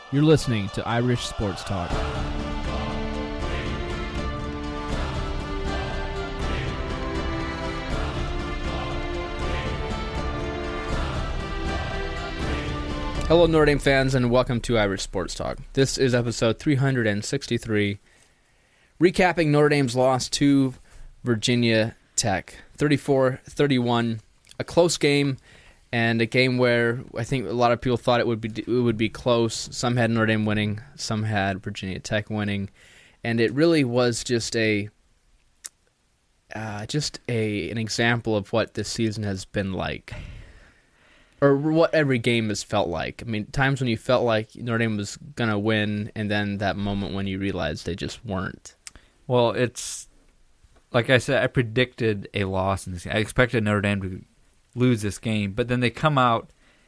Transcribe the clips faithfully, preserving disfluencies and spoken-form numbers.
You're listening to Irish Sports Talk. Hello, Notre Dame fans, and welcome to Irish Sports Talk. This is episode three hundred sixty-three, recapping Notre Dame's loss to Virginia Tech, thirty-four thirty-one, a close game, and a game where I think a lot of people thought it would be it would be close. Some had Notre Dame winning, some had Virginia Tech winning, and it really was just a uh, just a an example of what this season has been like. Or what every game has felt like. I mean, times when you felt like Notre Dame was going to win, and then that moment when you realized they just weren't. Well, it's, like I said, I predicted a loss in this game. I expected Notre Dame to lose this game, but then they come out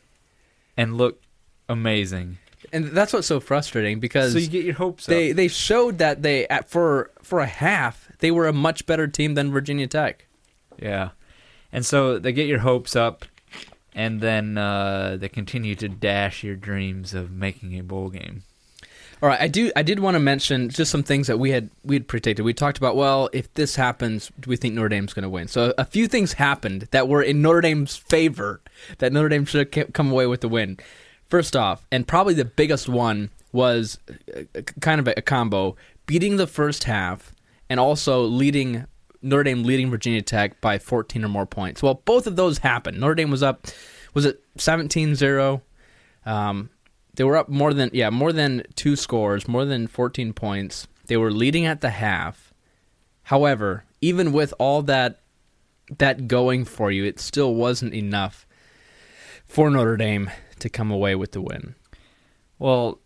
and look amazing. And that's what's so frustrating, because so you get your hopes they, up. They showed that they, at, for, for a half, they were a much better team than Virginia Tech. Yeah. And so they get your hopes up, and then uh, they continue to dash your dreams of making a bowl game. All right, I do. I did want to mention just some things that we had we had predicted. We talked about, well, if this happens, do we think Notre Dame's going to win? So a few things happened that were in Notre Dame's favor, that Notre Dame should have come away with the win. First off, and probably the biggest one, was kind of a combo, beating the first half and also leading Notre Dame leading Virginia Tech by fourteen or more points. Well, both of those happened. Notre Dame was up, was it seventeen zero? Um, they were up more than, yeah, more than two scores, more than fourteen points. They were leading at the half. However, even with all that that going for you, it still wasn't enough for Notre Dame to come away with the win. Well,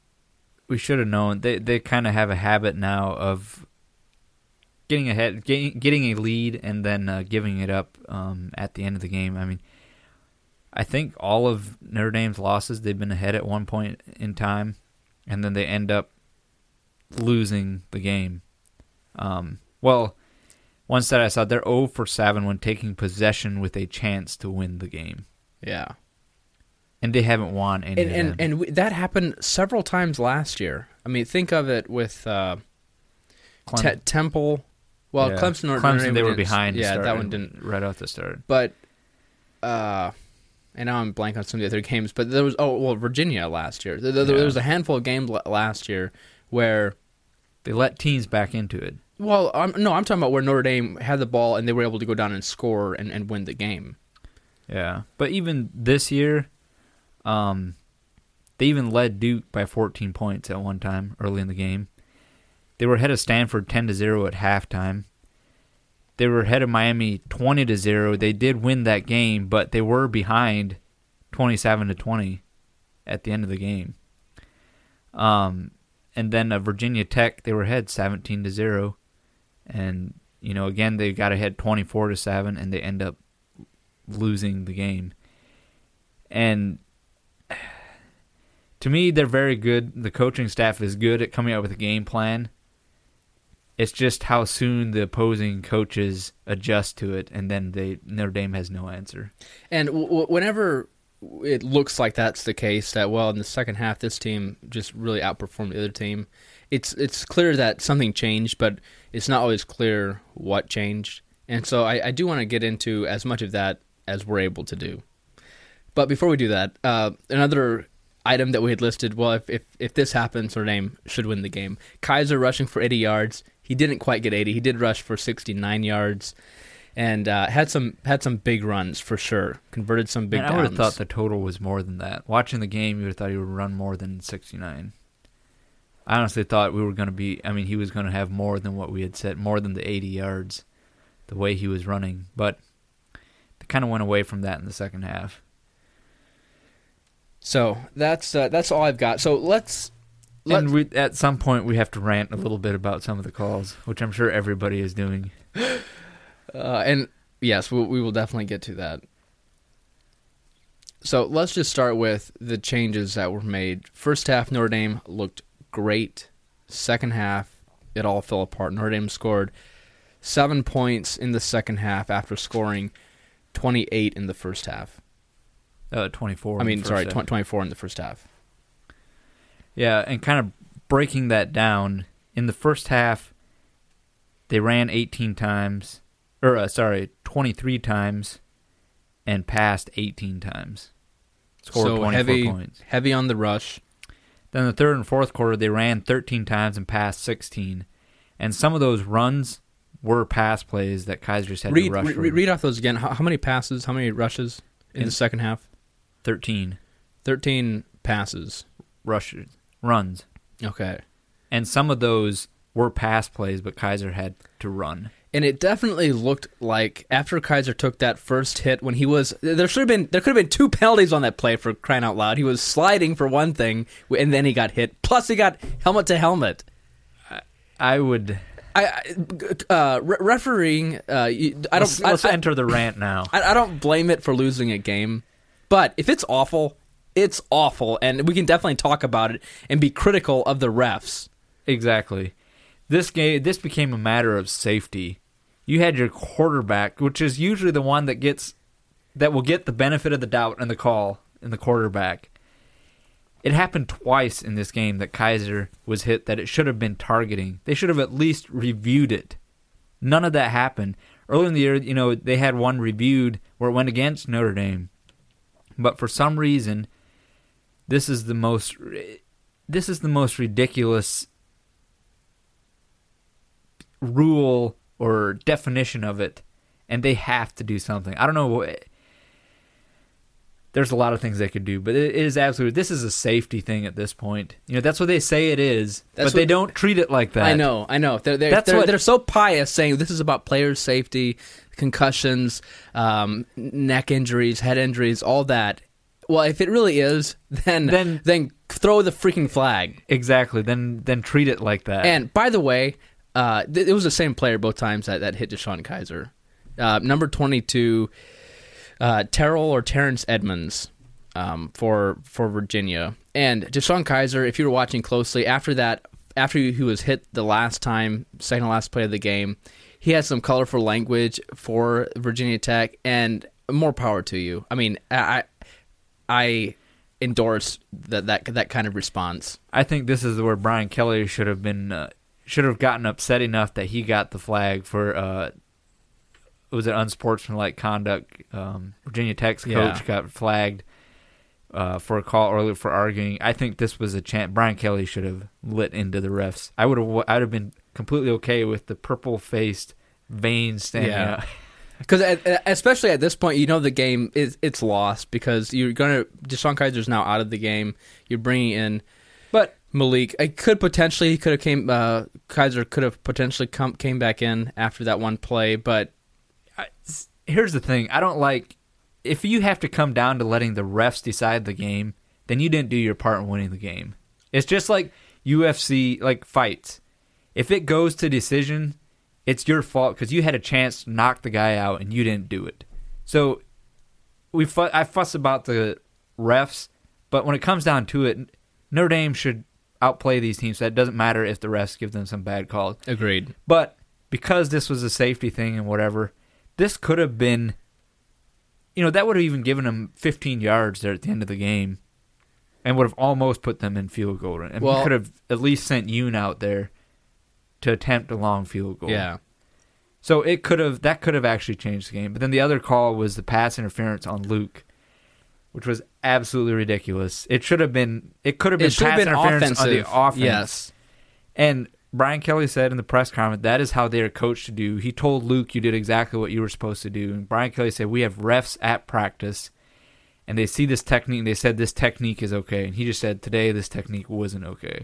we should have known. They they kind of have a habit now of getting ahead, getting, getting a lead, and then uh, giving it up um, at the end of the game. I mean, I think all of Notre Dame's losses, they've been ahead at one point in time, and then they end up losing the game. Um, well, one stat I saw, they're zero for seven when taking possession with a chance to win the game. Yeah. And they haven't won any and, of and, them. And we, that happened several times last year. I mean, think of it with uh, Te- Temple. Well, yeah. Clemson, or, Clemson, they were didn't- behind. Yeah, start, that one didn't. Right off the start. But, uh, and now I'm blank on some of the other games. But there was, oh, well, Virginia last year. There, there, Yeah. there was a handful of games last year where they let teams back into it. Well, I'm, no, I'm talking about where Notre Dame had the ball and they were able to go down and score and, and win the game. Yeah, but even this year, um, they even led Duke by fourteen points at one time early in the game. They were ahead of Stanford ten to zero at halftime. They were ahead of Miami twenty to zero. They did win that game, but they were behind twenty-seven to twenty at the end of the game. Um, and then uh, Virginia Tech, they were ahead seventeen to zero, and you know again they got ahead twenty-four to seven, and they end up losing the game. And to me, they're very good. The coaching staff is good at coming up with a game plan. It's just how soon the opposing coaches adjust to it, and then they Notre Dame has no answer. And w- whenever it looks like that's the case, that, well, in the second half, this team just really outperformed the other team, it's it's clear that something changed, but it's not always clear what changed. And so I, I do want to get into as much of that as we're able to do. But before we do that, uh, another item that we had listed, well, if, if, if this happens, Notre Dame should win the game. Kaiser rushing for eighty yards. He didn't quite get eighty. He did rush for sixty-nine yards, and uh, had some had some big runs for sure. Converted some big Man, downs. I would have thought the total was more than that. Watching the game, you would have thought he would run more than sixty-nine. I honestly thought we were going to be, I mean, he was going to have more than what we had said, more than the eighty yards, the way he was running. But they kind of went away from that in the second half. So that's uh, that's all I've got. So let's. let's and we, at some point, we have to rant a little bit about some of the calls, which I'm sure everybody is doing. Uh, and yes, we, we will definitely get to that. So let's just start with the changes that were made. First half, Notre Dame looked great. Second half, it all fell apart. Notre Dame scored seven points in the second half after scoring twenty-eight in the first half. Uh, twenty-four. I mean, sorry, half. twenty-four in the first half. Yeah, and kind of breaking that down, in the first half, they ran eighteen times, or uh, sorry, twenty-three times, and passed eighteen times. Scored so twenty-four heavy, points. heavy on the rush. Then the third and fourth quarter, they ran thirteen times and passed sixteen. And some of those runs were pass plays that Kaiser just had read, to rush. Read, read off those again. How, how many passes, how many rushes in, in the second half? thirteen. thirteen passes. Rushes. Runs. Okay. And some of those were pass plays, but Kaiser had to run. And it definitely looked like after Kaiser took that first hit, when he was there should have been there could have been two penalties on that play, for crying out loud. He was sliding for one thing, and then he got hit. Plus, he got helmet to helmet. I, I would. I uh, re- refereeing. Uh, I don't. Let's, let's I, enter the rant now. I, I don't blame it for losing a game, but if it's awful, it's awful, and we can definitely talk about it and be critical of the refs. Exactly. This game, this became a matter of safety. You had your quarterback, which is usually the one that gets that will get the benefit of the doubt in the call in the quarterback. It happened twice in this game that Kaiser was hit that it should have been targeting. They should have at least reviewed it. None of that happened. Earlier in the year, you know, they had one reviewed where it went against Notre Dame. But for some reason, this is the most this is the most ridiculous rule or definition of it, and they have to do something. I don't know. There's a lot of things they could do, but it is absolutely. This is a safety thing at this point. You know, that's what they say it is, that's but they what, don't treat it like that. I know, I know. They're they're, that's they're, what, they're so pious, saying this is about players' safety, concussions, um, neck injuries, head injuries, all that. Well, if it really is, then then then throw the freaking flag. Exactly. Then then treat it like that. And by the way. Uh, th- it was the same player both times that, that hit DeShone Kizer. Uh, number twenty-two, uh, Terrell or Terrence Edmonds um, for for Virginia. And DeShone Kizer, if you were watching closely, after that, after he was hit the last time, second to last play of the game, he had some colorful language for Virginia Tech, and more power to you. I mean, I I endorse that that that kind of response. I think this is where Brian Kelly should have been. Uh, should have gotten upset enough that he got the flag for uh, was it unsportsmanlike conduct. Um, Virginia Tech's coach yeah. got flagged uh, for a call earlier for arguing. I think this was a chance. Brian Kelly should have lit into the refs. I would have. I would have been completely okay with the purple faced veins standing yeah. out. Because especially at this point, you know the game is it's lost because you're gonna DeShone Kizer's now out of the game. You're bringing in, but. Malik, I could potentially, he could have came, uh, Kizer could have potentially come, came back in after that one play, but I, here's the thing. I don't like, if you have to come down to letting the refs decide the game, then you didn't do your part in winning the game. It's just like U F C, like fights. If it goes to decision, it's your fault because you had a chance to knock the guy out and you didn't do it. So we fu- I fuss about the refs, but when it comes down to it, Notre Dame should outplay these teams. So it doesn't matter if the refs give them some bad calls. Agreed. But because this was a safety thing and whatever, this could have been, you know, that would have even given them fifteen yards there at the end of the game and would have almost put them in field goal. And well, we could have at least sent Yoon out there to attempt a long field goal. Yeah. So it could have, that could have actually changed the game. But then the other call was the pass interference on Luke, which was absolutely ridiculous. It should have been. It could have been pass been interference offensive. on the offense. Yes. And Brian Kelly said in the press conference that is how they are coached to do. He told Luke you did exactly what you were supposed to do. And Brian Kelly said we have refs at practice, and they see this technique. And they said this technique is okay, and he just said today this technique wasn't okay.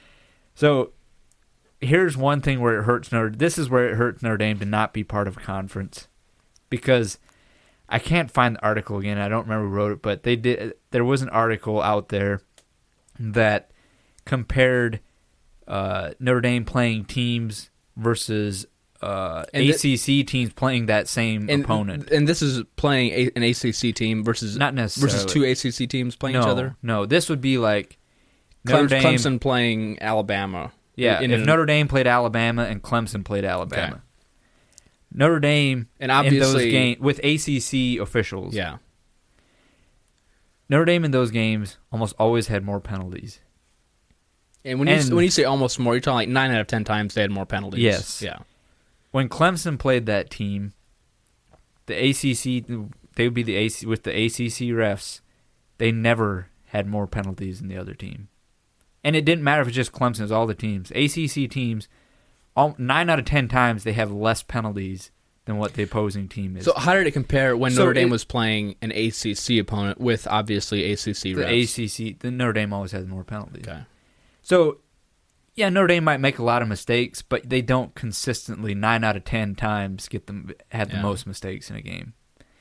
So here's one thing where it hurts Notre. This is where it hurts Notre Dame to not be part of a conference, because I can't find the article again. I don't remember who wrote it, but they did. There was an article out there that compared uh, Notre Dame playing teams versus uh, A C C th- teams playing that same and, opponent. And this is playing a, an A C C team versus not necessarily versus two A C C teams playing no, each other. No, this would be like Notre Clem- Dame, Clemson playing Alabama. Yeah, in, if in, Notre Dame played Alabama and Clemson played Alabama. Okay. Notre Dame and obviously in those games with A C C officials. Yeah. Notre Dame in those games almost always had more penalties. And when you And- when you say almost more, you're talking like nine out of ten times they had more penalties. Yes. Yeah. When Clemson played that team, the A C C, they would be the A C with the A C C refs. They never had more penalties than the other team, and it didn't matter if it's just Clemson; it was all the teams. A C C teams, all, nine out of ten times they have less penalties than what the opposing team is. So how did it compare when So Notre Dame it- was playing an A C C opponent with obviously A C C the refs? A C C, the Notre Dame always has more penalties. Okay. So, yeah, Notre Dame might make a lot of mistakes, but they don't consistently nine out of ten times get them have the Yeah. most mistakes in a game.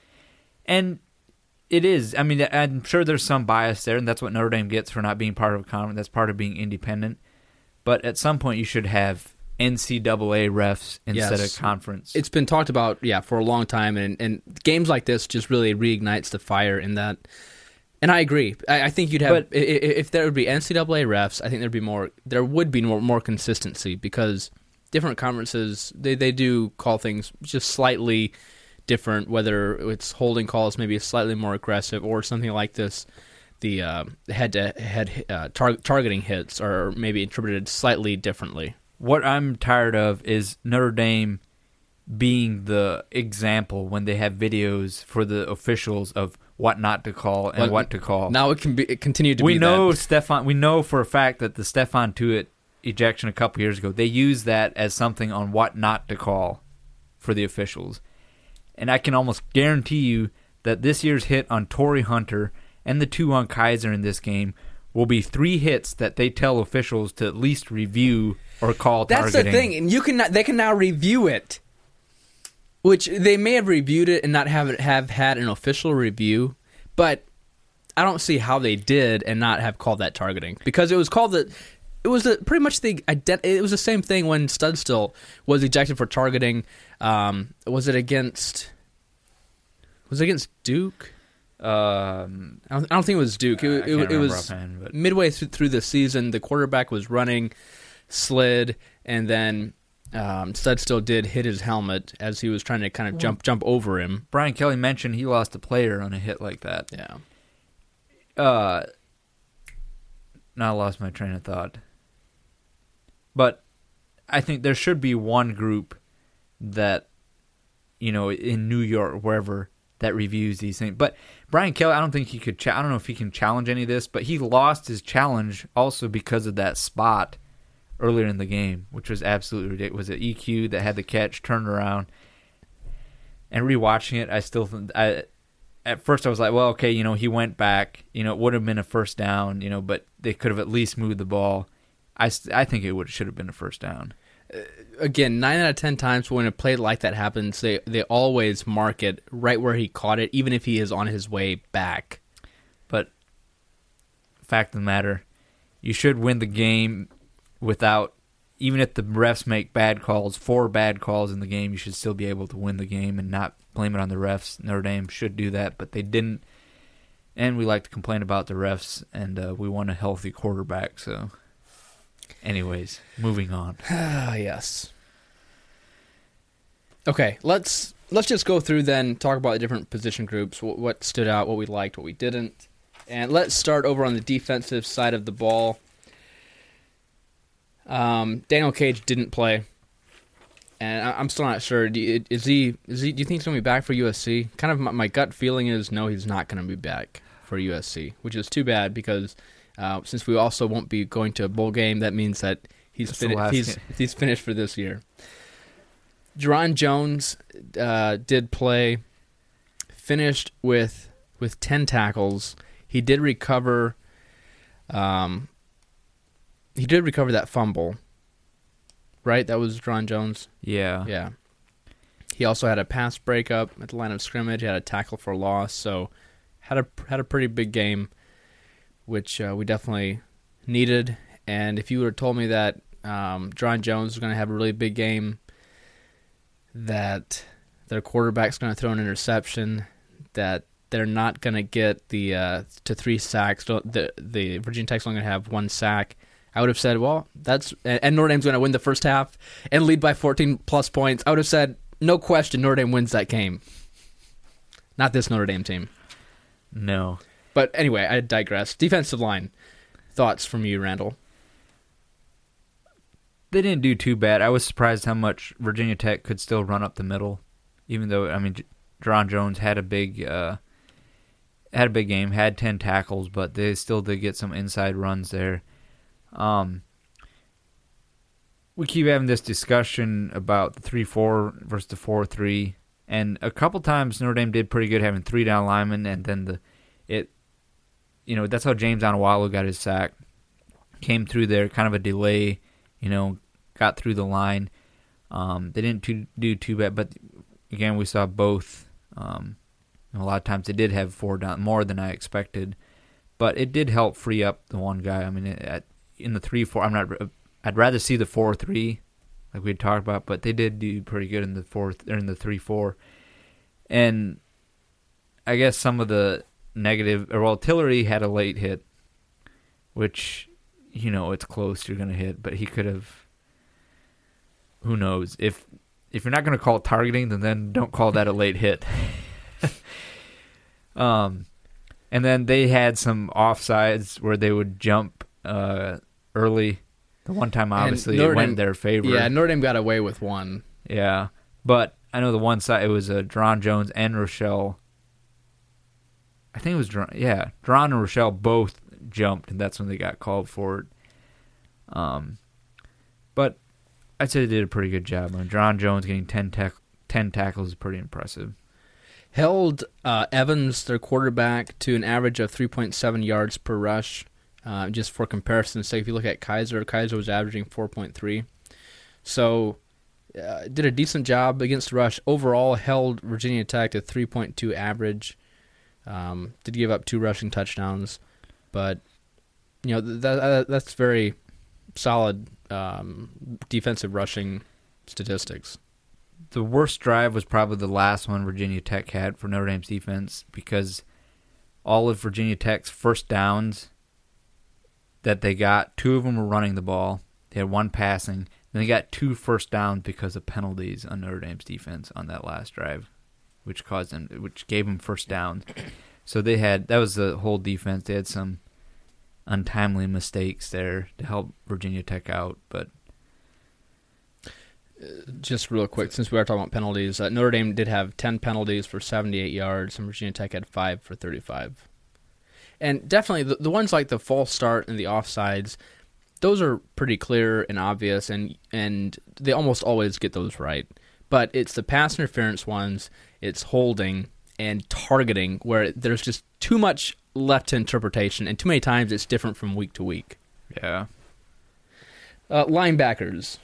And it is. I mean, I'm sure there's some bias there, and that's what Notre Dame gets for not being part of a conference. That's part of being independent. But at some point, you should have N C double A refs instead Yes. of conference. It's been talked about, yeah, for a long time, and, and games like this just really reignites the fire in that. And I agree. I, I think you'd have But- i- i- if there would be N C double A refs. I think there'd be more. There would be more, more consistency because different conferences they, they do call things just slightly different. Whether it's holding calls, maybe slightly more aggressive, or something like this. The uh, head to head uh, tar- targeting hits are maybe interpreted slightly differently. What I'm tired of is Notre Dame being the example when they have videos for the officials of what not to call and Well, what to call. Now it can be it continued to we be know that. Stefan. We know for a fact that the Stefan Tuitt ejection a couple years ago, they used that as something on what not to call for the officials, and I can almost guarantee you that this year's hit on Torrey Hunter and the two on Kaiser in this game will be three hits that they tell officials to at least review or call That's targeting. the thing, and you can not, they can now review it, which they may have reviewed it and not have it have had an official review, but I don't see how they did and not have called that targeting because it was called the. It was the, pretty much the ident- It was the same thing when Studstill was ejected for targeting. Um, was it against? Was it against Duke? Um, I don't, I don't think it was Duke. It, I it, can't it remember was offhand, but- midway through, through the season. The quarterback was running, slid, and then um, Studstill did hit his helmet as he was trying to kind of jump jump over him. Brian Kelly mentioned he lost a player on a hit like that. Yeah. Uh, now I lost my train of thought. But I think there should be one group that, you know, in New York, wherever, that reviews these things. But Brian Kelly, I don't think he could. Cha- I don't know if he can challenge any of this, but he lost his challenge also because of that spot earlier in the game, which was absolutely ridiculous. Was it E Q that had the catch, turned around, and rewatching it, I still think I. At first, I was like, well, okay, you know, he went back. You know, it would have been a first down, you know, but they could have at least moved the ball. I, st- I think it would should have been a first down. Again, nine out of ten times when a play like that happens, they they always mark it right where he caught it, even if he is on his way back. But fact of the matter, you should win the game without, even if the refs make bad calls, four bad calls in the game, you should still be able to win the game and not blame it on the refs. Notre Dame should do that, but they didn't. And we like to complain about the refs, and uh, we want a healthy quarterback. So, anyways, moving on. Ah, yes. Okay, let's let's just go through then, talk about the different position groups, what, what stood out, what we liked, what we didn't. And let's start over on the defensive side of the ball. Um, Daniel Cage didn't play, and I, I'm still not sure. Do you, is he? Is he? Do you think he's going to be back for U S C? Kind of my, my gut feeling is no, he's not going to be back for U S C, which is too bad because uh, since we also won't be going to a bowl game, that means that he's That's the fin- last he's game. he's finished for this year. Jerron Jones uh, did play, finished with with ten tackles. He did recover. Um, he did recover that fumble. Right, that was Jerron Jones. Yeah. Yeah. He also had a pass breakup at the line of scrimmage. He had a tackle for loss. So had a had a pretty big game, which uh, we definitely needed. And if you would have told me that um, Jerron Jones was going to have a really big game, that their quarterback's going to throw an interception, that they're not going to get the uh, to three sacks, the the Virginia Tech's only going to have one sack, I would have said, well, that's and Notre Dame's going to win the first half and lead by fourteen plus points. I would have said, no question, Notre Dame wins that game. Not this Notre Dame team. No. But anyway, I digress. Defensive line. Thoughts from you, Randall? They didn't do too bad. I was surprised how much Virginia Tech could still run up the middle, even though, I mean, Deron Jones had a big uh, had a big game, had ten tackles, but they still did get some inside runs there. Um, we keep having this discussion about the three four versus the four three, and a couple times Notre Dame did pretty good having three down linemen, and then the it, you know, that's how James Anawalu got his sack. Came through there, kind of a delay, you know, got through the line. Um, they didn't too, do too bad, but again, we saw both. Um, a lot of times they did have four down, more than I expected, but it did help free up the one guy. I mean, at, in the three four, I'm not. I'd rather see the four three, like we had talked about, but they did do pretty good in the fourth or in the three four, and I guess some of the negative. Or well, Tillery had a late hit, which, you know, it's close, you're going to hit, but he could have, who knows. If if you're not going to call it targeting, then, then don't call that a late hit. um, and then they had some offsides where they would jump uh, early. The one time, obviously, it went in their favor. Yeah, Notre Dame got away with one. Yeah, but I know the one side, it was uh, Deron Jones and Rochelle. I think it was, Deron, yeah, Deron and Rochelle both jumped, and that's when they got called for it. Um, but I'd say they did a pretty good job. I mean, Deron Jones getting ten, tack- ten tackles is pretty impressive. Held uh, Evans, their quarterback, to an average of three point seven yards per rush. Uh, just for comparison's sake, if you look at Kaiser, Kaiser was averaging four point three. So uh, did a decent job against the rush. Overall, held Virginia Tech to three point two average. Um, did give up two rushing touchdowns. But, you know, that, that that's very solid um, defensive rushing statistics. The worst drive was probably the last one Virginia Tech had for Notre Dame's defense, because all of Virginia Tech's first downs that they got, two of them were running the ball. They had one passing. Then they got two first downs because of penalties on Notre Dame's defense on that last drive, which caused them, which gave them first downs. So they had, that was the whole defense. They had some untimely mistakes there to help Virginia Tech out. But just real quick, since we are talking about penalties, uh, Notre Dame did have ten penalties for seventy-eight yards, and Virginia Tech had five for thirty-five. And definitely the, the ones like the false start and the offsides, those are pretty clear and obvious, and and they almost always get those right. But it's the pass interference ones, it's holding and targeting, where there's just too much left to interpretation, and too many times it's different from week to week. Yeah. Uh, linebackers.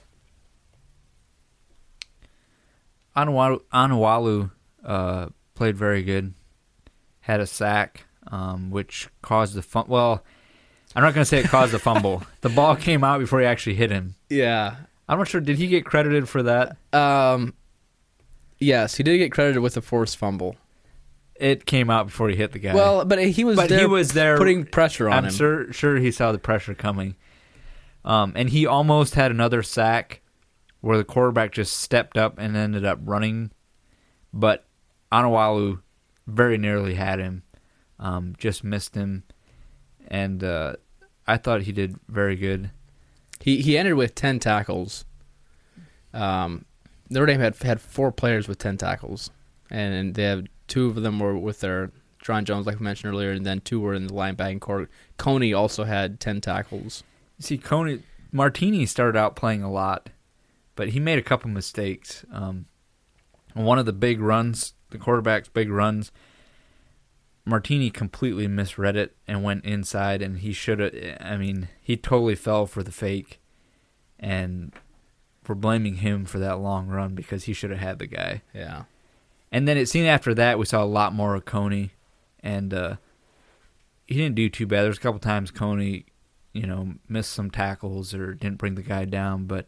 Anawalu, Anawalu uh, played very good. Had a sack, um, which caused the fumble. Well, I'm not going to say it caused the fumble. The ball came out before he actually hit him. Yeah. I'm not sure. Did he get credited for that? Um, yes, he did get credited with the forced fumble. It came out before he hit the guy. Well, but he was but there, he was there putting pressure on I'm him. I'm sure, sure he saw the pressure coming. Um, and he almost had another sack where the quarterback just stepped up and ended up running. But Anawalu very nearly had him. Um, just missed him. And uh, I thought he did very good. He he ended with ten tackles. Um, Notre Dame had had four players with ten tackles, and they have two of them were with their Deron Jones, like we mentioned earlier, and then two were in the linebacking court. Coney also had ten tackles. See, Coney Martini started out playing a lot, but he made a couple mistakes. Um, one of the big runs, the quarterback's big runs, Martini completely misread it and went inside, and he should have, I mean, he totally fell for the fake, and we're blaming him for that long run because he should have had the guy. Yeah. And then it seemed after that we saw a lot more of Coney, and uh, he didn't do too bad. There's a couple times Coney, you know, missed some tackles or didn't bring the guy down, but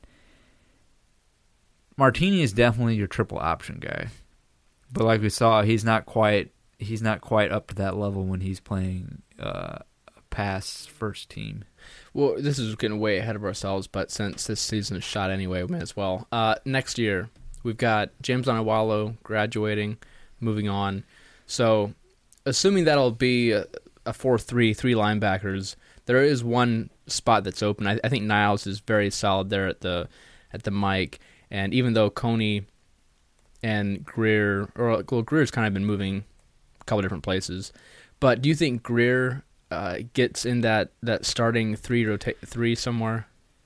Martini is definitely your triple option guy. But like we saw, he's not quite he's not quite up to that level when he's playing uh, a pass first team. Well, this is getting way ahead of ourselves, but since this season is shot anyway, we may as well. Uh, next year, we've got James Anawalu graduating, moving on. So, assuming that'll be a, a four three, three linebackers, there is one spot that's open. I, I think Niles is very solid there at the at the mic, and even though Coney and Greer, or well, Greer's kind of been moving a couple different places, but do you think Greer uh, gets in that, that starting three rota- three somewhere?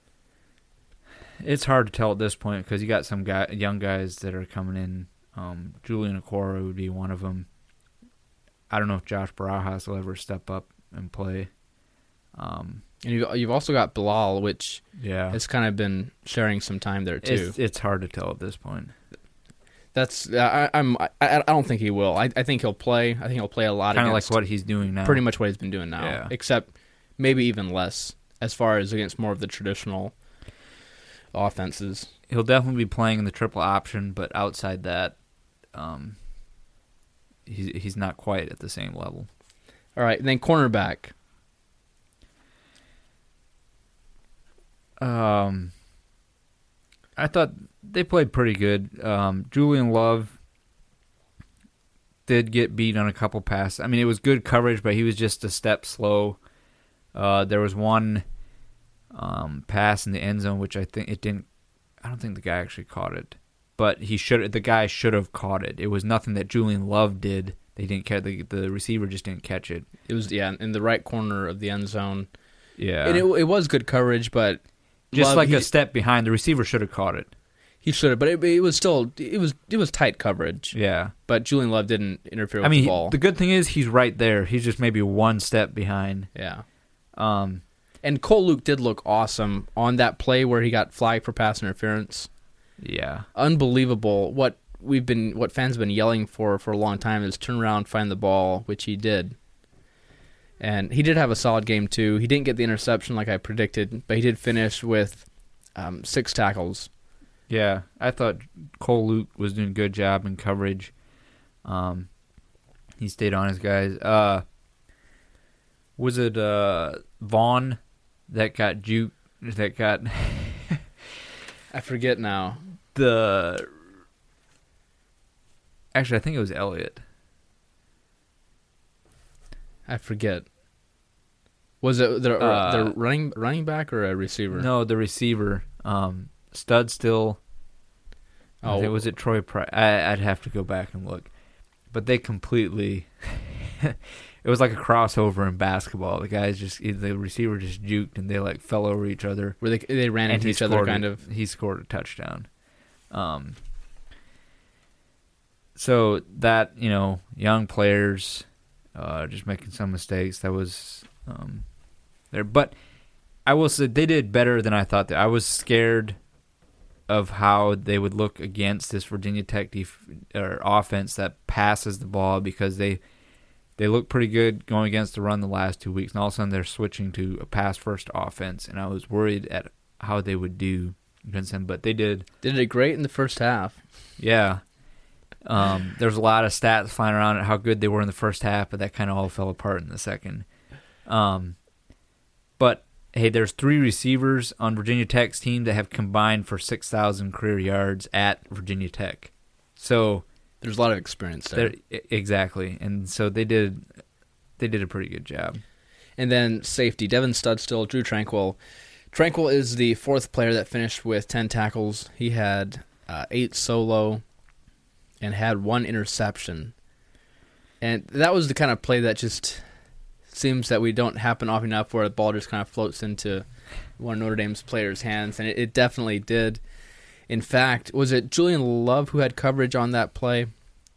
It's hard to tell at this point because you got some guy, young guys that are coming in. Um, Julian Okoro would be one of them. I don't know if Josh Barajas will ever step up and play. Um, and you've, you've also got Bilal, which yeah. has kind of been sharing some time there too. It's, it's hard to tell at this point. That's I, I'm I, I don't think he will. I, I think he'll play. I think he'll play a lot. Kind of like what he's doing now. Pretty much what he's been doing now, yeah. except maybe even less as far as against more of the traditional offenses. He'll definitely be playing in the triple option, but outside that, um, he's he's not quite at the same level. All right, and then cornerback. Um, I thought they played pretty good. Um, Julian Love did get beat on a couple passes. I mean, it was good coverage, but he was just a step slow. Uh, there was one um, pass in the end zone, which I think it didn't. I don't think the guy actually caught it, but he should. The guy should have caught it. It was nothing that Julian Love did. They didn't catch the the receiver just didn't catch it. It was yeah in the right corner of the end zone. Yeah, and it it was good coverage, but just Love, like he, a step behind, the receiver should have caught it. He should have, but it, it was still it was it was tight coverage. Yeah, but Julian Love didn't interfere with I mean, the ball. He, the good thing is he's right there. He's just maybe one step behind. Yeah. Um, and Cole Luke did look awesome on that play where he got flagged for pass interference. Yeah, unbelievable. What we've been, what fans have been yelling for for a long time is turn around, find the ball, which he did. And he did have a solid game too. He didn't get the interception like I predicted, but he did finish with um, six tackles. Yeah, I thought Cole Luke was doing a good job in coverage. Um, he stayed on his guys. Uh, was it uh, Vaughn that got juke? That got I forget now. The actually, I think it was Elliott. I forget. Was it the, uh, the running running back or a receiver? No, the receiver. Um, Stud still. Oh, think, was it Troy Price? I, I'd have to go back and look, but they completely. It was like a crossover in basketball. The guys just the receiver just juked and they like fell over each other. Where they they ran into each other, kind a, of. He scored a touchdown. Um. So that you know, young players, uh, just making some mistakes. That was um, there, but I will say they did better than I thought. That I was scared of how they would look against this Virginia Tech def- or offense that passes the ball because they. They look pretty good going against the run the last two weeks, and all of a sudden they're switching to a pass-first offense, and I was worried at how they would do against them, but they did. They did it great in the first half. Yeah. Um, there's a lot of stats flying around at how good they were in the first half, but that kind of all fell apart in the second. Um, but, hey, there's three receivers on Virginia Tech's team that have combined for six thousand career yards at Virginia Tech. So... There's a lot of experience there. Exactly, and so they did they did a pretty good job. And then safety, Devin Studstill, Drew Tranquil. Tranquil is the fourth player that finished with ten tackles. He had uh, eight solo and had one interception. And that was the kind of play that just seems that we don't happen often enough where the ball just kind of floats into one of Notre Dame's players' hands, and it, it definitely did. In fact, was it Julian Love who had coverage on that play?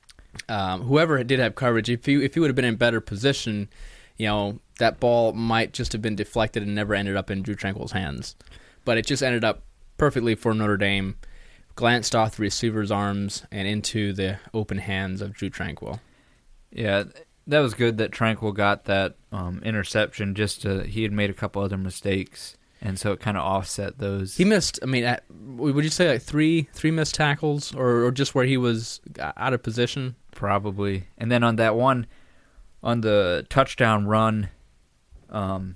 Um, whoever did have coverage, if he if he would have been in better position, you know, that ball might just have been deflected and never ended up in Drew Tranquil's hands. But it just ended up perfectly for Notre Dame, glanced off the receiver's arms and into the open hands of Drew Tranquil. Yeah, that was good that Tranquil got that um, interception. Just to, he had made a couple other mistakes. And so it kind of offset those. He missed, I mean, at, would you say like three three missed tackles or, or just where he was out of position? Probably. And then on that one, on the touchdown run, um,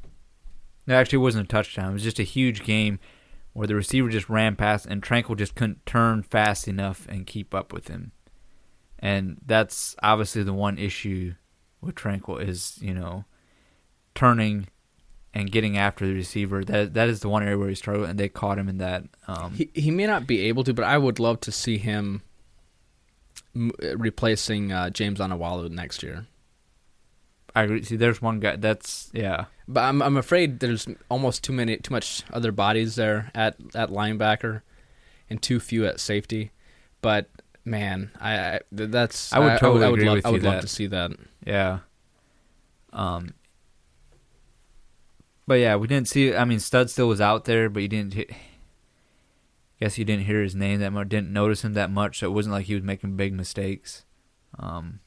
no, actually it wasn't a touchdown. It was just a huge game where the receiver just ran past and Tranquil just couldn't turn fast enough and keep up with him. And that's obviously the one issue with Tranquil is, you know, turning and getting after the receiver. That that is the one area where he struggled, and they caught him in that. Um, he he may not be able to, but I would love to see him m- replacing uh, James Anawalu next year. I agree. See, there's one guy that's yeah. But I'm I'm afraid there's almost too many too much other bodies there at, at linebacker, and too few at safety. But man, I, I that's I would totally I, I would agree love, with I you would love that. to see that. Yeah. Um. But yeah, we didn't see. I mean, Stud still was out there, but you didn't. I guess you didn't hear his name that much. Didn't notice him that much. So it wasn't like he was making big mistakes. Um.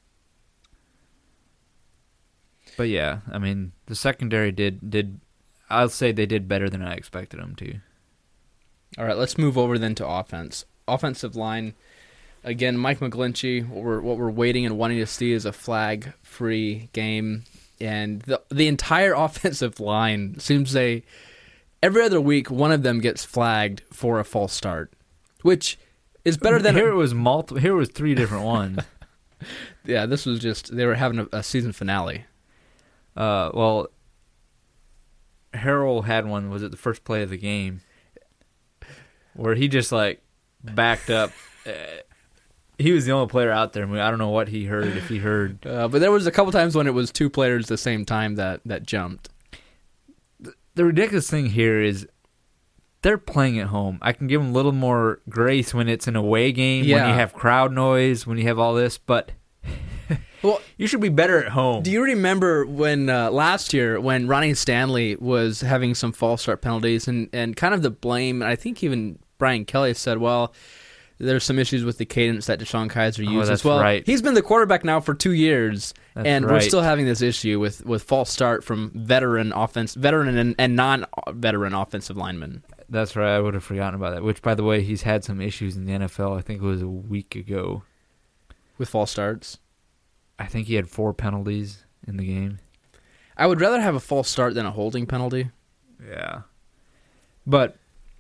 But yeah, I mean, the secondary did did. I'll say they did better than I expected them to. All right, let's move over then to offense. Offensive line. Again, Mike McGlinchey. What we're what we're waiting and wanting to see is a flag-free game. And the the entire offensive line seems a every other week one of them gets flagged for a false start, which is better than here. A, it was multiple. Here it was three different ones. Yeah, this was just they were having a, a season finale. Uh, well, Harrell had one. Was it the first play of the game where he just like backed up? Uh, He was the only player out there. I, mean, I don't know what he heard, if he heard. Uh, but there was a couple times when it was two players at the same time that, that jumped. The, the ridiculous thing here is they're playing at home. I can give them a little more grace when it's an away game, yeah. when you have crowd noise, when you have all this, but well, you should be better at home. Do you remember when uh, last year when Ronnie Stanley was having some false start penalties and, and kind of the blame, I think even Brian Kelly said, well, there's some issues with the cadence that Deshaun Kaiser uses. Oh, that's well, right. He's been the quarterback now for two years, that's and right. we're still having this issue with, with false start from veteran offense, veteran and, and non-veteran offensive linemen. That's right. I would have forgotten about that. Which, by the way, he's had some issues in the N F L. I think it was a week ago with false starts. I think he had four penalties in the game. I would rather have a false start than a holding penalty. Yeah, but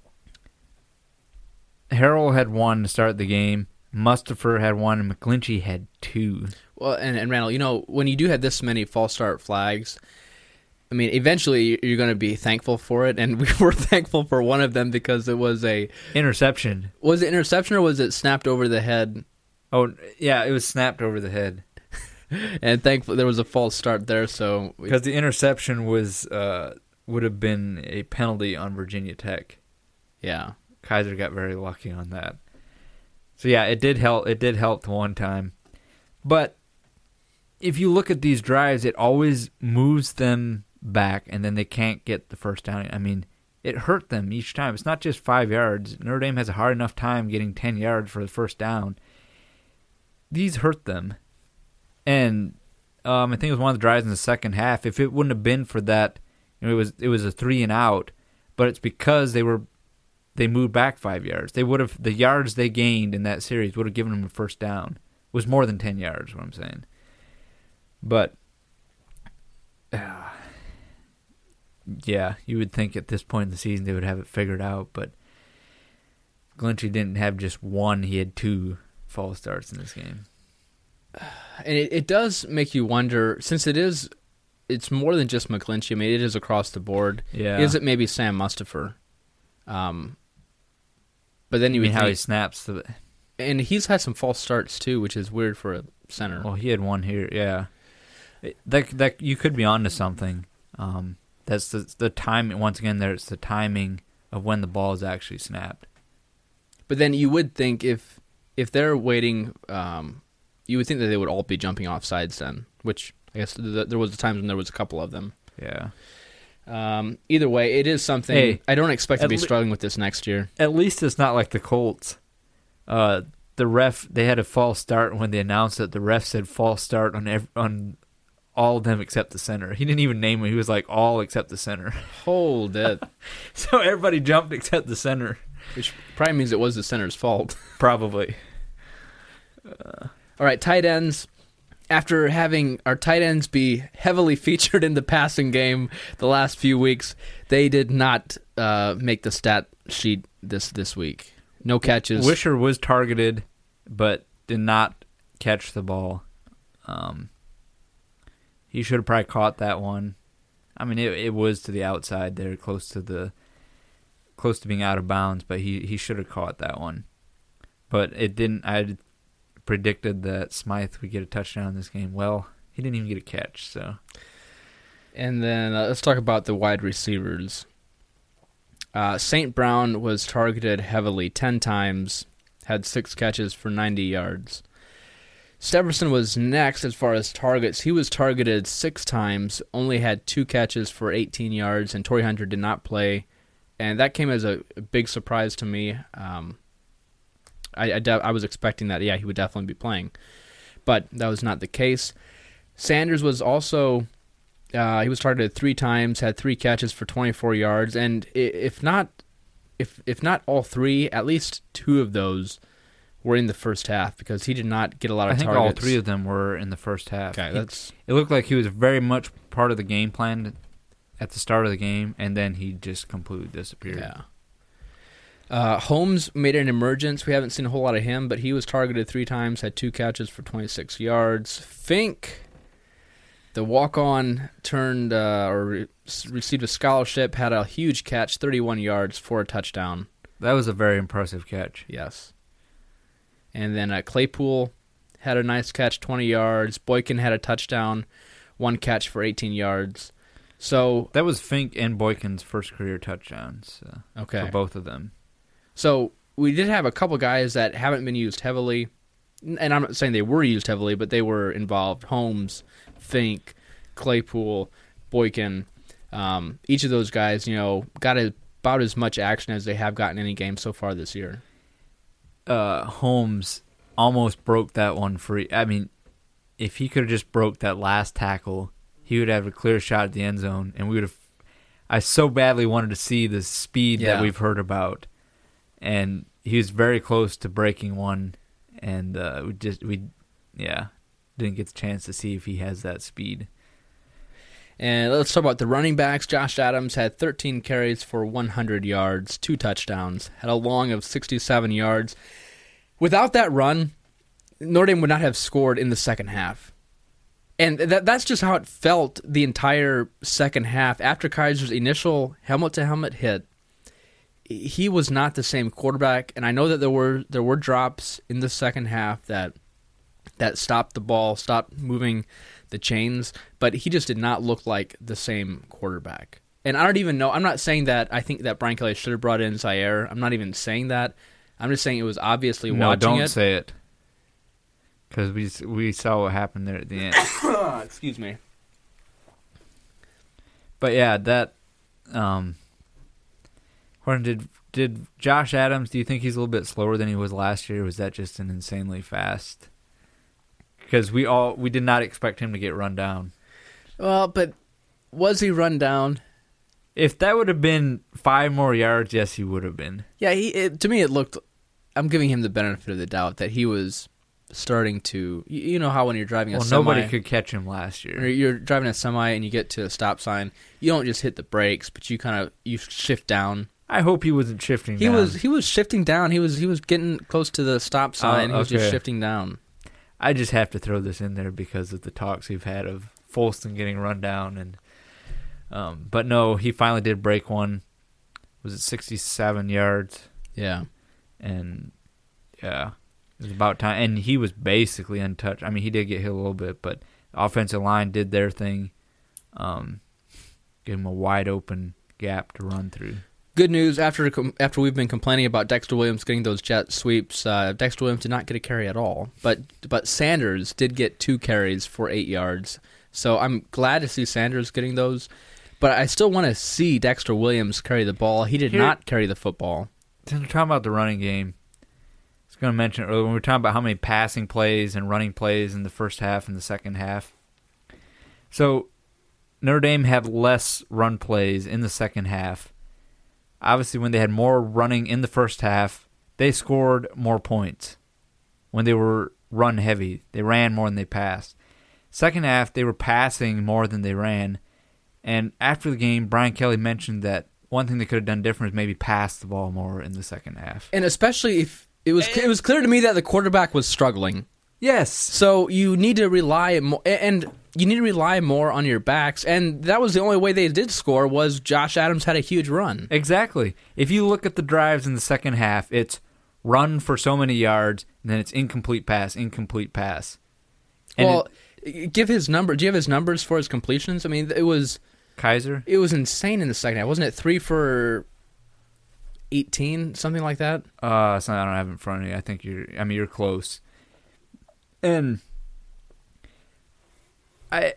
Harrell had one to start the game. Mustipher had one, and McGlinchey had two. Well, and, and Randall, you know, when you do have this many false start flags, I mean, eventually you're going to be thankful for it, and we were thankful for one of them because it was a interception. Was it interception or was it snapped over the head? Oh, yeah, it was snapped over the head. And thankfully there was a false start there, so we, because the interception was uh, would have been a penalty on Virginia Tech. Yeah. Kaiser got very lucky on that. So yeah, it did help. It did help the one time, but if you look at these drives, it always moves them back, and then they can't get the first down. I mean, it hurt them each time. It's not just five yards. Notre Dame has a hard enough time getting ten yards for the first down. These hurt them, and um, I think it was one of the drives in the second half. If it wouldn't have been for that, you know, it was it was a three and out, but it's because they were. They moved back five yards. They would have the yards they gained in that series would have given them a first down. It was more than ten yards. What I'm saying, but uh, yeah, you would think at this point in the season they would have it figured out. But Glinchey didn't have just one; he had two false starts in this game. And it, it does make you wonder, since it is, it's more than just McGlinchey. I mean, it is across the board. Yeah, is it maybe Sam Mustipher? Um. But then you, you would mean think, how he snaps the, and he's had some false starts too, which is weird for a center. Well, he had one here, yeah. It, that that you could be onto something. Um, that's the the time. Once again, there's the timing of when the ball is actually snapped. But then you would think if if they're waiting, um, you would think that they would all be jumping off sides then. Which I guess th- there was times when there was a couple of them. Yeah. Um, either way, it is something hey, I don't expect to be le- struggling with this next year. At least it's not like the Colts. Uh, the ref they had a false start when they announced it. The ref said false start on ev- on all of them except the center. He didn't even name it. He was like all except the center. Hold it. So everybody jumped except the center. Which probably means it was the center's fault. Probably. Uh, all right, tight ends. After having our tight ends be heavily featured in the passing game the last few weeks, they did not uh, make the stat sheet this, this week. No catches. Wisher was targeted, but did not catch the ball. Um, he should have probably caught that one. I mean, it it was to the outside there, close to the close to being out of bounds, but he, he should have caught that one. But it didn't. I had predicted that Smythe would get a touchdown in this game. Well, he didn't even get a catch. So, and then uh, let's talk about the wide receivers. Uh, Saint Brown was targeted heavily ten times, had six catches for ninety yards. Severson was next as far as targets. He was targeted six times, only had two catches for eighteen yards, and Torrey Hunter did not play. And that came as a, a big surprise to me. Um, I, I, de- I was expecting that, yeah, he would definitely be playing. But that was not the case. Sanders was also, uh, he was targeted three times, had three catches for twenty-four yards. And if not, if if not all three, at least two of those were in the first half because he did not get a lot of I think targets. all three of them were in the first half. Okay, He- that's It looked like he was very much part of the game plan at the start of the game, and then he just completely disappeared. yeah. Uh, Holmes made an emergence. We haven't seen a whole lot of him, but he was targeted three times, had two catches for twenty-six yards. Fink, the walk-on, turned uh, or re- received a scholarship, had a huge catch, thirty-one yards for a touchdown. That was a very impressive catch. Yes. And then uh, Claypool had a nice catch, twenty yards. Boykin had a touchdown, one catch for eighteen yards. So That was Fink and Boykin's first career touchdowns uh, okay. for both of them. So we did have a couple guys that haven't been used heavily, and I'm not saying they were used heavily, but they were involved. Holmes, Fink, Claypool, Boykin. Um, each of those guys, you know, got about as much action as they have gotten in any game so far this year. Uh, Holmes almost broke that one free. I mean, if he could have just broke that last tackle, he would have a clear shot at the end zone, and we would have. I so badly wanted to see the speed Yeah. that we've heard about, and he was very close to breaking one, and uh, we just we, yeah, didn't get the chance to see if he has that speed. And let's talk about the running backs. Josh Adams had thirteen carries for one hundred yards, two touchdowns, had a long of sixty-seven yards. Without that run, Notre Dame would not have scored in the second half. And that that's just how it felt the entire second half. After Kaiser's initial helmet-to-helmet hit, he was not the same quarterback. And I know that there were there were drops in the second half that that stopped the ball, stopped moving the chains, but he just did not look like the same quarterback. And I don't even know, I'm not saying that I think that Brian Kelly should have brought in Zaire. I'm not even saying that. I'm just saying it was obviously No, watching don't it. say it, because we we saw what happened there at the end. Excuse me. But yeah, that. Um, Horton, did did Josh Adams? Do you think he's a little bit slower than he was last year? Or was that just an insanely fast? Because we all we did not expect him to get run down. Well, but was he run down? If that would have been five more yards, yes, he would have been. Yeah, he. It, to me, it looked. I'm giving him the benefit of the doubt that he was starting to. You, you know how when you're driving a Well, semi, nobody could catch him last or year. you're driving a semi and you get to a stop sign, you don't just hit the brakes, but you kind of you shift down. I hope he wasn't shifting. He down. was he was shifting down. He was he was getting close to the stop sign. Oh, He was just okay. shifting down. I just have to throw this in there because of the talks we've had of Folston getting run down, and um, but no, he finally did break one. Was it sixty-seven yards? Yeah. And yeah, it was about time. And he was basically untouched. I mean, he did get hit a little bit, but the offensive line did their thing. Um, gave him a wide open gap to run through. Good news, after after we've been complaining about Dexter Williams getting those jet sweeps, uh, Dexter Williams did not get a carry at all. But but Sanders did get two carries for eight yards. So I'm glad to see Sanders getting those. But I still want to see Dexter Williams carry the ball. He did Here- not carry the football. Since we're talking about the running game, I was going to mention earlier, when we were talking about how many passing plays and running plays in the first half and the second half. So Notre Dame had less run plays in the second half. Obviously, when they had more running in the first half, they scored more points. When they were run heavy, they ran more than they passed. Second half, they were passing more than they ran. And after the game, Brian Kelly mentioned that one thing they could have done different is maybe pass the ball more in the second half. And especially if it was it was clear to me that the quarterback was struggling. Yes. So you need to rely more. And you need to rely more on your backs, and that was the only way they did score was Josh Adams had a huge run. Exactly. If you look at the drives in the second half, it's run for so many yards, and then it's incomplete pass, incomplete pass. And well, it, give his number. Do you have his numbers for his completions? I mean, it was Kaiser. It was insane in the second half, wasn't it? Three for eighteen, something like that. Uh, something I don't have in front of you. I think you're. I mean, you're close. And I,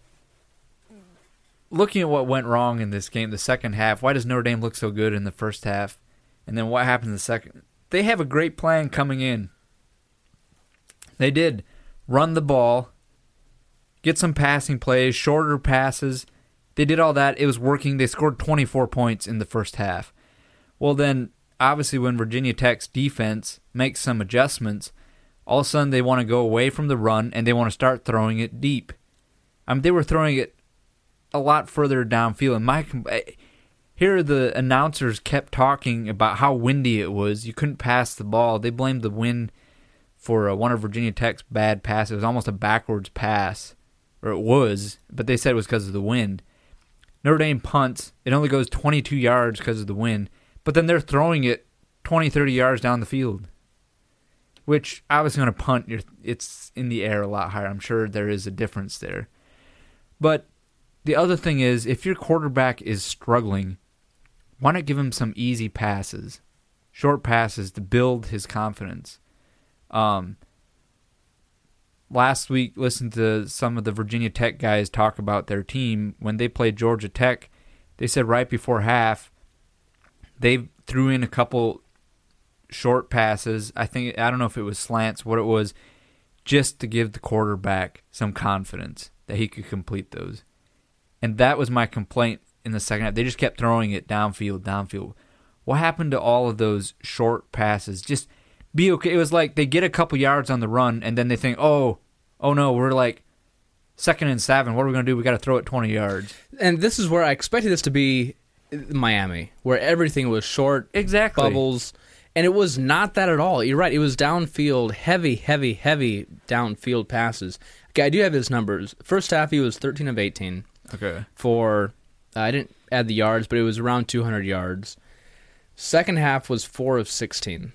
looking at what went wrong in this game, the second half. Why does Notre Dame look so good in the first half, and then what happens in the second? They have a great plan coming in. They did run the ball, get some passing plays, shorter passes. They did all that. It was working. They scored twenty-four points in the first half. Well, then, obviously, when Virginia Tech's defense makes some adjustments, all of a sudden they want to go away from the run and they want to start throwing it deep. I mean, they were throwing it a lot further downfield. And my, here the announcers kept talking about how windy it was. You couldn't pass the ball. They blamed the wind for uh, one of Virginia Tech's bad passes. It was almost a backwards pass, or it was, but they said it was because of the wind. Notre Dame punts. It only goes twenty-two yards because of the wind, but then they're throwing it twenty, thirty yards down the field, which I was going to punt. It's in the air a lot higher. I'm sure there is a difference there. But the other thing is, if your quarterback is struggling, why not give him some easy passes, short passes to build his confidence? Um, last week, listened to some of the Virginia Tech guys talk about their team. When they played Georgia Tech, they said right before half, they threw in a couple short passes. I think, I don't know if it was slants, what it was, just to give the quarterback some confidence that he could complete those. And that was my complaint in the second half. They just kept throwing it downfield, downfield. What happened to all of those short passes? Just be okay. It was like they get a couple yards on the run, and then they think, oh, oh no, we're like second and seven. What are we going to do? We got to throw it twenty yards. And this is where I expected this to be Miami, where everything was short, exactly, bubbles, and it was not that at all. You're right. It was downfield, heavy, heavy, heavy downfield passes. Okay, I do have his numbers. First half, he was thirteen of eighteen. Okay. For, uh, I didn't add the yards, but it was around two hundred yards. Second half was four of sixteen.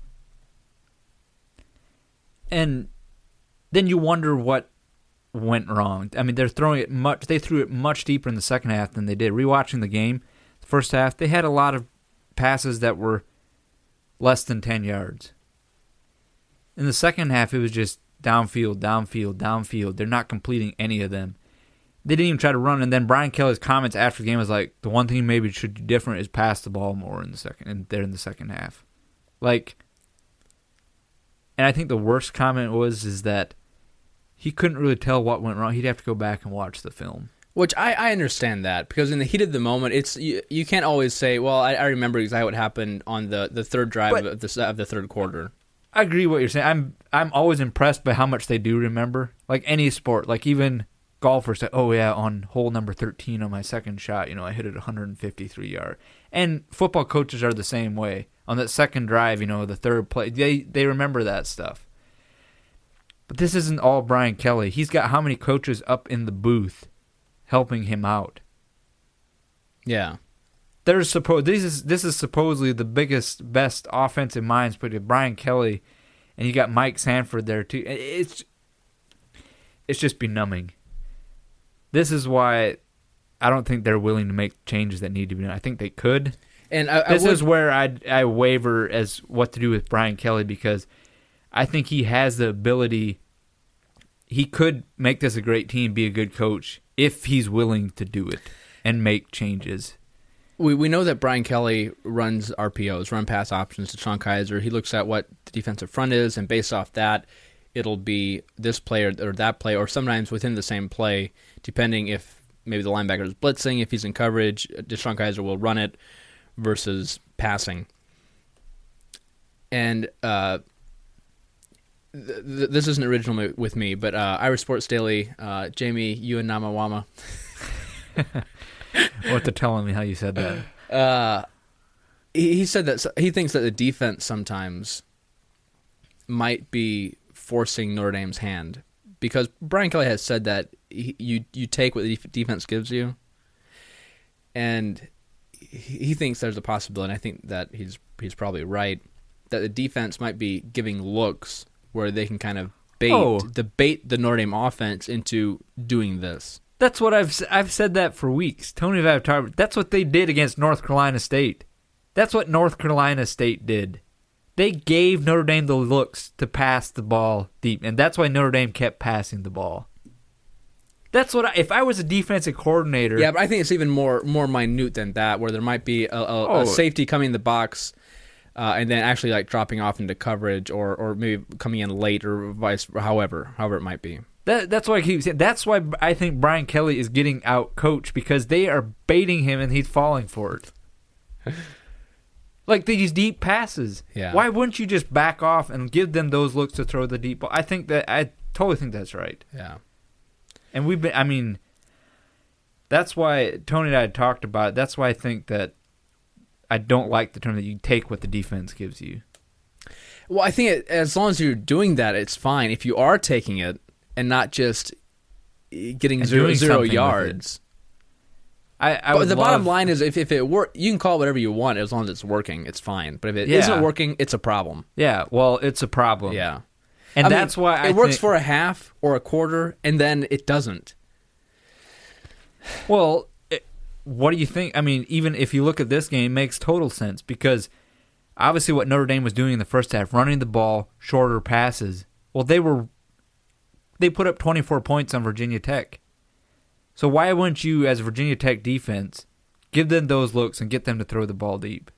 And then you wonder what went wrong. I mean, they're throwing it much. They threw it much deeper in the second half than they did. Rewatching the game, the first half, they had a lot of passes that were less than ten yards. In the second half, it was just downfield, downfield, downfield. They're not completing any of them. They didn't even try to run. And then Brian Kelly's comments after the game was like, the one thing maybe should do different is pass the ball more in the second. And there in the second half, like. And I think the worst comment was is that he couldn't really tell what went wrong. He'd have to go back and watch the film. Which I, I understand that, because in the heat of the moment, it's you, you can't always say, well, I, I remember exactly what happened on the, the third drive but, of the, of the third quarter. I agree with what you're saying. I'm I'm always impressed by how much they do remember. Like any sport, like even golfers say, oh yeah, on hole number thirteen on my second shot, you know, I hit it one hundred fifty-three yard. And football coaches are the same way. On that second drive, you know, the third play, they, they remember that stuff. But this isn't all Brian Kelly. He's got how many coaches up in the booth helping him out? Yeah. There's supposed this is this is supposedly the biggest, best offensive minds, but Brian Kelly, and you got Mike Sanford there too. It's it's just benumbing. This is why I don't think they're willing to make changes that need to be done. I think they could. And I, I this would, is where I I waver as what to do with Brian Kelly, because I think he has the ability. He could make this a great team, be a good coach, if he's willing to do it and make changes. We we know that Brian Kelly runs R P Os, run pass options, to Sean Kaiser. He looks at what the defensive front is, and based off that, it'll be this play or, or that play, or sometimes within the same play, depending if maybe the linebacker is blitzing, if he's in coverage, Deshaun Kaiser will run it versus passing. And uh, th- th- this isn't original with me, but uh, Irish Sports Daily, uh, Jamie Uenamawama. What they're telling me how you said that. Uh, he, he said that he thinks that the defense sometimes might be forcing Notre Dame's hand, because Brian Kelly has said that he, you you take what the defense gives you, and he, he thinks there's a possibility. And I think that he's he's probably right that the defense might be giving looks where they can kind of bait Oh. the bait the Notre Dame offense into doing this. That's what I've I've said that for weeks. Tony Vavtar, that's what they did against North Carolina State. That's what North Carolina State did. They gave Notre Dame the looks to pass the ball deep, and that's why Notre Dame kept passing the ball. That's what I, if I was a defensive coordinator. Yeah, but I think it's even more more minute than that, where there might be a, a, Oh. a safety coming in the box, uh, and then actually like dropping off into coverage, or, or maybe coming in late, or vice, however, however it might be. That, that's why I keep saying. That's why I think Brian Kelly is getting out coached, because they are baiting him and he's falling for it. Like these deep passes. Yeah. Why wouldn't you just back off and give them those looks to throw the deep ball? I think that I totally think that's right. Yeah. And we've been. I mean, that's why Tony and I had talked about it. That's why I think that I don't like the term that you take what the defense gives you. Well, I think it, as long as you're doing that, it's fine. If you are taking it and not just getting And zero doing zero something with yards. I, I But would the bottom love- line is, if, if it work, you can call it whatever you want as long as it's working. It's fine. But if it Yeah. not working, it's a problem. Yeah. Well, it's a problem. Yeah. And I mean, that's why I it works think- for a half or a quarter, and then it doesn't. Well, it, what do you think? I mean, even if you look at this game, it makes total sense, because obviously what Notre Dame was doing in the first half, running the ball, shorter passes. Well, they were they put up twenty-four points on Virginia Tech. So why wouldn't you, as a Virginia Tech defense, give them those looks and get them to throw the ball deep?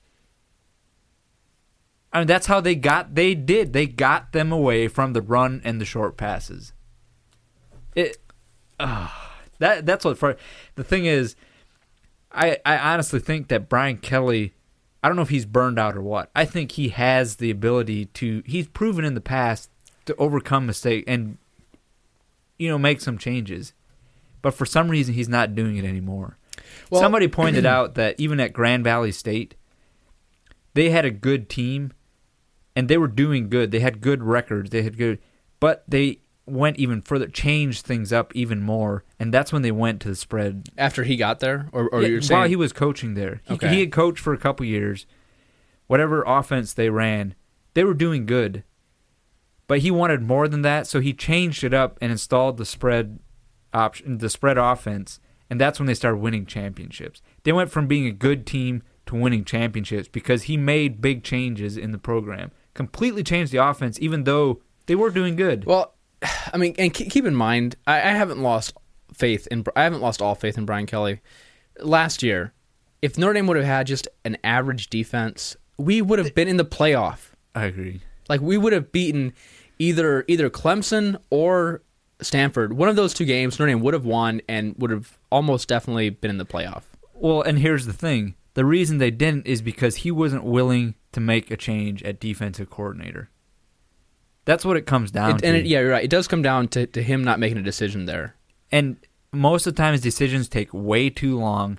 I mean, that's how they got. They did. They got them away from the run and the short passes. It. Uh, that that's what. For, the thing is, I I honestly think that Brian Kelly, I don't know if he's burned out or what. I think he has the ability to. He's proven in the past to overcome mistake and, you know, make some changes. But for some reason, he's not doing it anymore. Well, Somebody pointed out that even at Grand Valley State, they had a good team, and they were doing good. They had good records. They had good, but they went even further, changed things up even more, and that's when they went to the spread. After he got there, or, or Yeah, you're saying while he was coaching there, he, Okay. he had coached for a couple years. Whatever offense they ran, they were doing good, but he wanted more than that, so he changed it up and installed the spread option, the spread offense, and that's when they started winning championships. They went from being a good team to winning championships because he made big changes in the program, completely changed the offense, even though they were doing good. Well, I mean, and ke- keep in mind, I, I haven't lost faith in. I haven't lost all faith in Brian Kelly. Last year, if Notre Dame would have had just an average defense, we would have been in the playoff. I agree. Like, we would have beaten either either Clemson or Stanford. One of those two games, Notre Dame would have won and would have almost definitely been in the playoff. Well, and here's the thing. The reason they didn't is because he wasn't willing to make a change at defensive coordinator. That's what it comes down It, to. and it, yeah, you're right. It does come down to, to him not making a decision there. And most of the time, his decisions take way too long.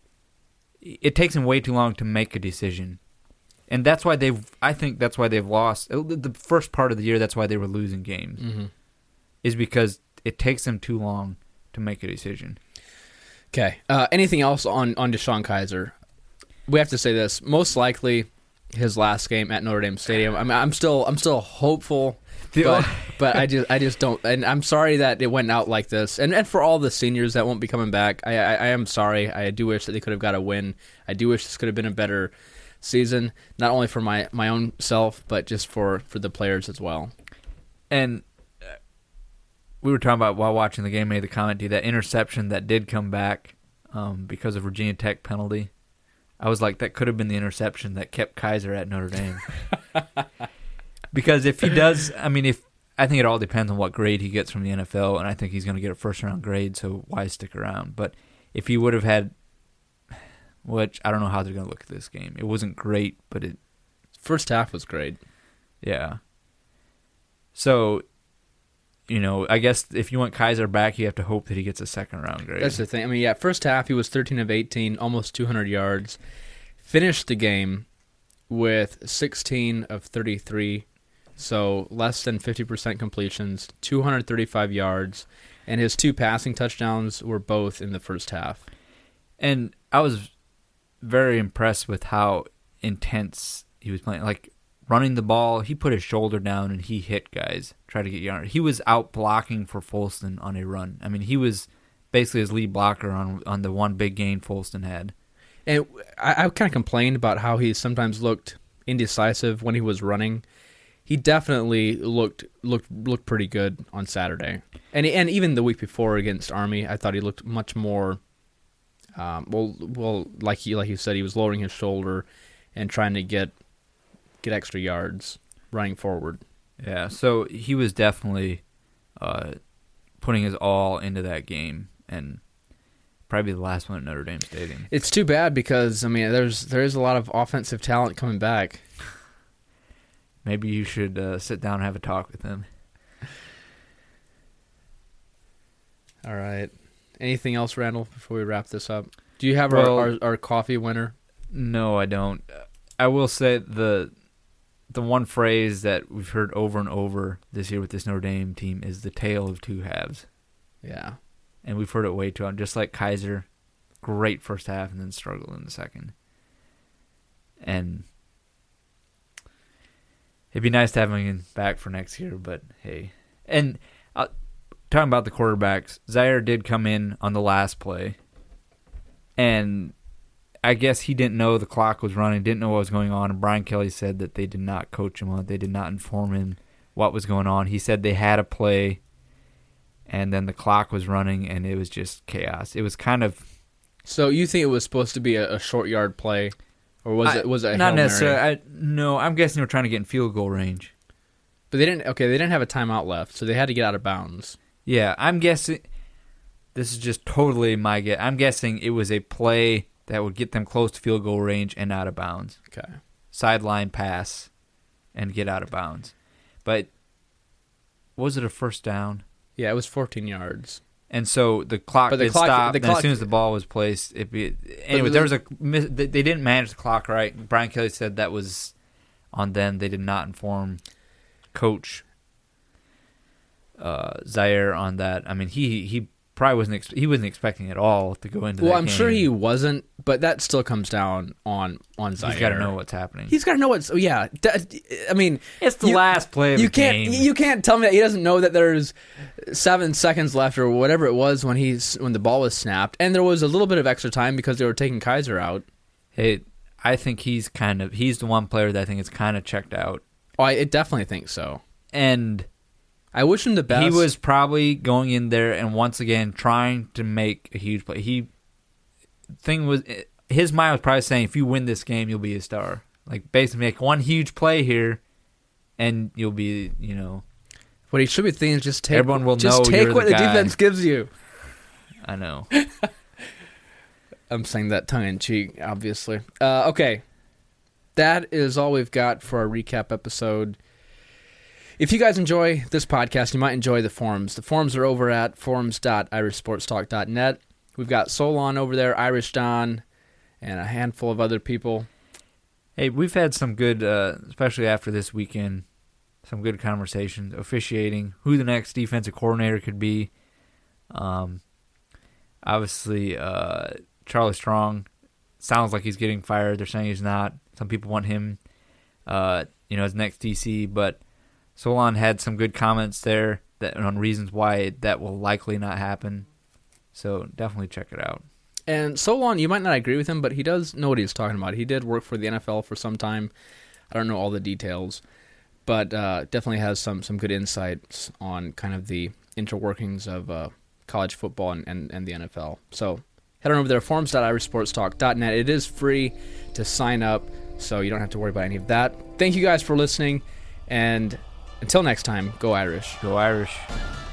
It takes him way too long to make a decision. And that's why they've, I think that's why they've lost. The first part of the year, that's why they were losing games. Mm-hmm. Is because it takes them too long to make a decision. Okay. Uh, anything else on, on Deshaun Kaiser? We have to say this. Most likely, his last game at Notre Dame Stadium. I mean, I'm still I'm still hopeful, but, but I just I just don't. And I'm sorry that it went out like this. And and for all the seniors that won't be coming back, I I, I am sorry. I do wish that they could have got a win. I do wish this could have been a better season, not only for my, my own self, but just for, for the players as well. And we were talking about while watching the game, made the comment to you, that interception that did come back um, because of Virginia Tech penalty. I was like, that could have been the interception that kept Kaiser at Notre Dame. Because if he does, I mean, if I think it all depends on what grade he gets from the N F L, and I think he's going to get a first-round grade, so why stick around? But if he would have had, which I don't know how they're going to look at this game. It wasn't great, but it... First half was great. Yeah. So, you know, I guess if you want Kaiser back, you have to hope that he gets a second-round grade. That's the thing. I mean, yeah, first half he was thirteen of eighteen, almost two hundred yards. Finished the game with sixteen of thirty-three So less than fifty percent completions, two hundred thirty-five yards, and his two passing touchdowns were both in the first half. And I was very impressed with how intense he was playing. Like, running the ball, he put his shoulder down and he hit guys, try to get yards. He was out blocking for Folston on a run. I mean, he was basically his lead blocker on on the one big gain Folston had. And I, I kind of complained about how he sometimes looked indecisive when he was running. He definitely looked looked looked pretty good on Saturday, and and even the week before against Army, I thought he looked much more. Um, well, well, like he like you said, he was lowering his shoulder and trying to get get extra yards running forward. Yeah, so he was definitely uh, putting his all into that game, and probably the last one at Notre Dame Stadium. It's too bad because I mean, there's there is a lot of offensive talent coming back. Maybe you should uh, sit down and have a talk with him. All right. Anything else, Randall, before we wrap this up? Do you have well, our, our our coffee winner? No, I don't. I will say the the one phrase that we've heard over and over this year with this Notre Dame team is the tale of two halves. Yeah. And we've heard it way too often. Just like Kaiser, great first half and then struggled in the second. And it'd be nice to have him back for next year, but hey. And uh, talking about the quarterbacks, Zaire did come in on the last play, and I guess he didn't know the clock was running, didn't know what was going on, and Brian Kelly said that they did not coach him on it. They did not inform him what was going on. He said they had a play, and then the clock was running, and it was just chaos. It was kind of... So you think it was supposed to be a, a short yard play? Or was I, it was it a not Hail necessarily? Mary? I, no, I'm guessing they were trying to get in field goal range. But they didn't. Okay, they didn't have a timeout left, so they had to get out of bounds. Yeah, I'm guessing. This is just totally my guess. I'm guessing it was a play that would get them close to field goal range and out of bounds. Okay, sideline pass, and get out of bounds. But was it a first down? Yeah, it was fourteen yards. And so the clock but the did clock, stop. The and clock, as soon as the ball was placed, it be anyway. the, There was a they didn't manage the clock right. Brian Kelly said that was on them. They did not inform Coach uh, Zaire on that. I mean, he he probably wasn't ex- he wasn't expecting at all to go into. Well, that I'm game. sure he wasn't, but that still comes down on on Zaire. He's got to know what's happening. He's got to know what's. Yeah, that, I mean, it's the you, last play of you the can't, game. You can't tell me that he doesn't know that there's seven seconds left or whatever it was when he's when the ball was snapped, and there was a little bit of extra time because they were taking Kaiser out. Hey, I think he's kind of he's the one player that I think is kind of checked out. Oh, I definitely think so. And I wish him the best. He was probably going in there and once again trying to make a huge play. He thing was his mind was probably saying, if you win this game, you'll be a star. Like basically make one huge play here, and you'll be, you know. What he should be thinking is just take. Everyone will just know take you're what the the, guy. defense gives you. I know. I'm saying that tongue in cheek, obviously. Uh, okay, that is all we've got for our recap episode. If you guys enjoy this podcast, you might enjoy the forums. The forums are over at forums dot irish sports talk dot net. We've got Solon over there, Irish Don, and a handful of other people. Hey, we've had some good, uh, especially after this weekend, some good conversations, officiating, who the next defensive coordinator could be. Um, obviously, uh, Charlie Strong sounds like he's getting fired. They're saying he's not. Some people want him, uh, you know, as next D C, but Solon had some good comments there that on reasons why that will likely not happen. So definitely check it out. And Solon, you might not agree with him, but he does know what he's talking about. He did work for the N F L for some time. I don't know all the details, but uh, definitely has some, some good insights on kind of the interworkings of uh, college football and, and, and the N F L. So head on over there, forums dot irish sports talk dot net. It is free to sign up, so you don't have to worry about any of that. Thank you guys for listening, and until next time, go Irish. Go Irish.